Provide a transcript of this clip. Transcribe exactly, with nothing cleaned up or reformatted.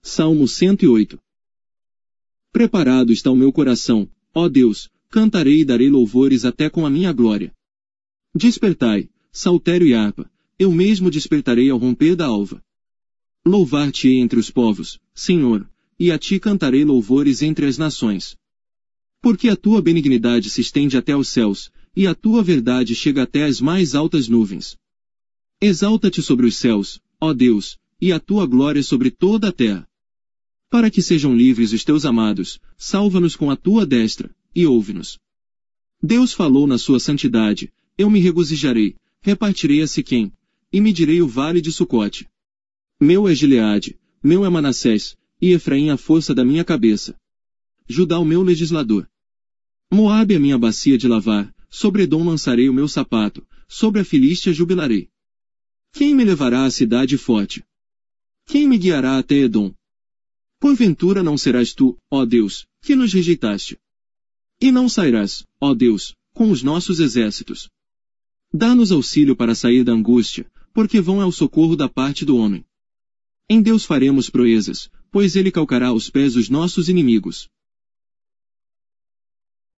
Salmo cento e oito. Preparado está o meu coração, ó Deus, cantarei e darei louvores até com a minha glória. Despertai, saltério e harpa, eu mesmo despertarei ao romper da alva. Louvar-te-ei entre os povos, Senhor, e a ti cantarei louvores entre as nações. Porque a tua benignidade se estende até os céus, e a tua verdade chega até as mais altas nuvens. Exalta-te sobre os céus, ó Deus, e a tua glória sobre toda a terra. Para que sejam livres os teus amados, salva-nos com a tua destra, e ouve-nos. Deus falou na sua santidade, eu me regozijarei, repartirei a Siquém, e medirei o vale de Sucote. Meu é Gileade, meu é Manassés, e Efraim a força da minha cabeça. Judá o meu legislador. Moabe a minha bacia de lavar, sobre Edom lançarei o meu sapato, sobre a Filístia jubilarei. Quem me levará à cidade forte? Quem me guiará até Edom? Porventura não serás tu, ó Deus, que nos rejeitaste. E não sairás, ó Deus, com os nossos exércitos. Dá-nos auxílio para sair da angústia, porque vão é o socorro da parte do homem. Em Deus faremos proezas, pois ele calcará aos pés os nossos inimigos.